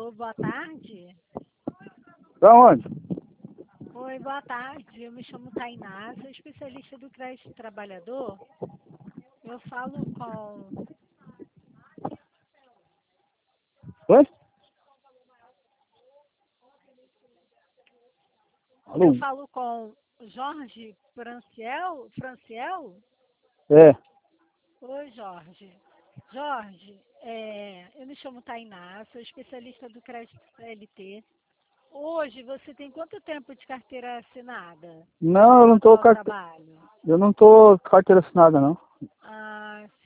Alô, boa tarde. Da onde? Oi, boa tarde. Eu me chamo Tainá, sou especialista do Crédito Trabalhador. Eu falo com... Oi? Alô? Eu falo com Jorge Franciel? Franciel? É. Oi, Jorge. Jorge, eu me chamo Tainá, sou especialista do Crédito CLT. Hoje você tem quanto tempo de carteira assinada Não, no atual trabalho? eu não tô carteira assinada, não. Ah,